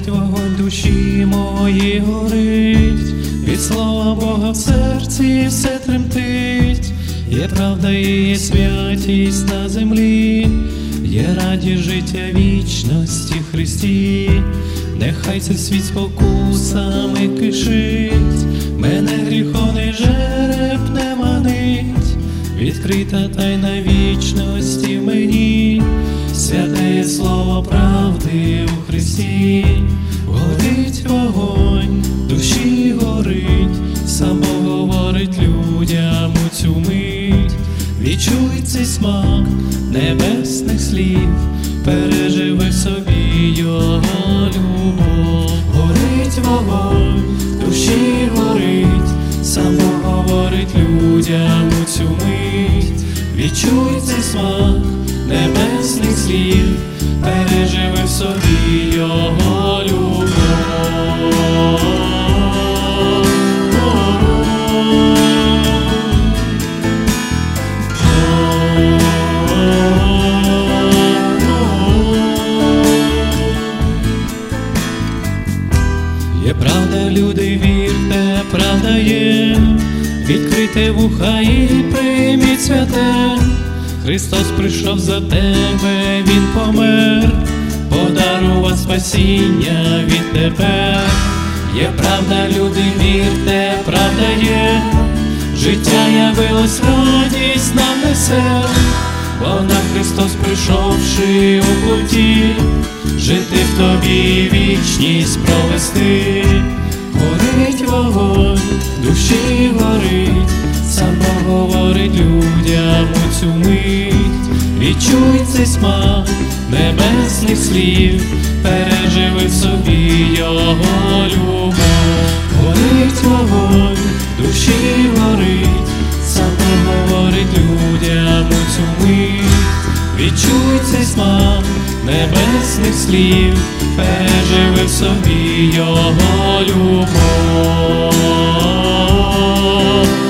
вогонь душі моєї горить, від слова Бога в серці все тремтить. Є правда і є святість на землі, є радість життя вічності в Христі. Нехай цей світ спокусами кишить, мене гріховний жереб не манить. Відкрита тайна вічності в мені, святе слово правди у Христі. Горить вогонь, душі горить, сам Бог говорить людям у цю мить. Відчуй цей смак небесних слів, переживи в собі його любов. Горить вогонь, душі горить, сам Бог говорить людям у цю мить. Відчуй цей смак небесних слів, переживи в собі його любов. Є правда, люди, вірте, правда є, відкрийте вуха і прийміть святе. Христос прийшов за тебе, Він помер, подарував спасіння відтепер. Є правда, люди, вірте, правда є, життя явилось, радість нам несе. Вона Христос, прийшовши у плоті, жити в тобі, вічність провести. Горить вогонь, душі горить, сам Бог говорить людям у цю мить. Відчуй цей смак небесних слів, переживи в собі його любов. Горить вогонь, душі горить, сам Бог говорить людям у цю мить. Відчуй цей смак небесних слів, переживи в собі його любов.